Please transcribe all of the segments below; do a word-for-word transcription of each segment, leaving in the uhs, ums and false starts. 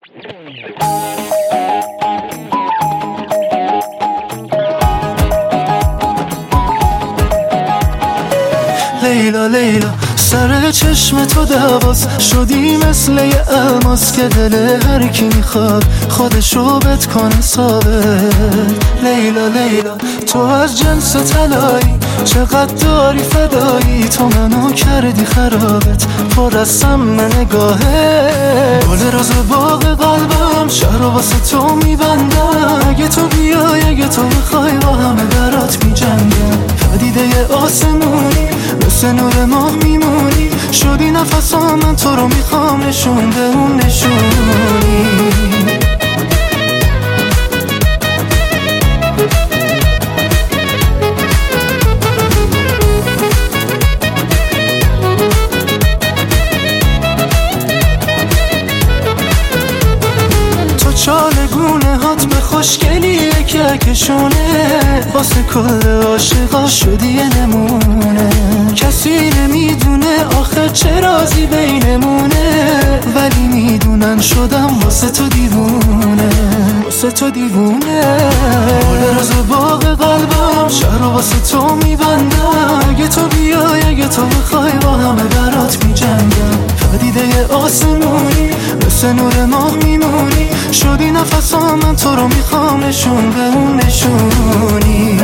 لیلا لیلا سر چشم تو دواز شدی مثل یه الماس که دل هر کی میخواد خودشو بت کنه ثابت. لیلا لیلا تو از جنس طلایی چقدر داری فدایی، تو منو کردی خرابت پر از سم نگاهه. گل روز باغ قلبم شهر واسه تو میبندم، اگه تو بیای اگه تو بخوای با همه برات میجنگم. پدیده آسمونی مثل نور ماه میمونی، شدی نفسام من تو رو میخوام نشون به اون نشونی. چالگونه هات به خوشگلیه که کشونه، واسه کل عاشقا شدی یه نمونه. کسی نمیدونه آخه چه رازی بینمونه، ولی میدونن شدم واسه تو دیوونه، واسه تو دیوونه. گل روز باغ قلبم شهر واسه تو میبندم، اگه تو بیای اگه تو بخوای با همه برات میجنگم. پدیده آسمونی مثل نور ماه میمونی، شدی نفسام من تو رو میخوام نشون به اون نشونی.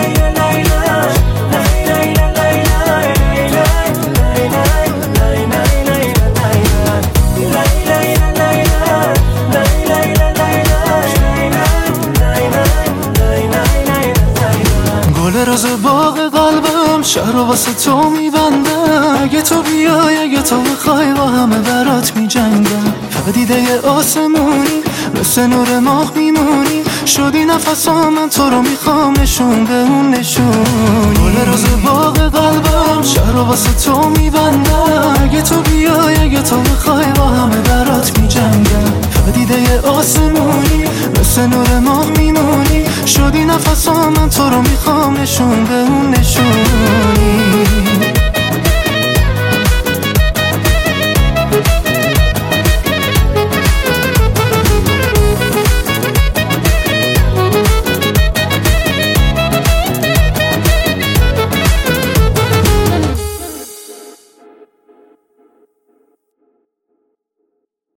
گل روز باغ قلبم شهر واسه تو میبندم، اگه تو بیای اگه تو بخوای با همه برات میجنگم. پدیده آسمونی مثل نور ماه میمونی، شدی نفسام من تو رو میخوام نشون به اون نشونی. گل روز باغ قلبم شهر واسه تو میبندم، اگه تو بیای اگه تو بخوای با همه برات میجنگم. پدیده آسمونی مثل نور ماه میمونی، شدی نفسام من تو رو میخوام نشون به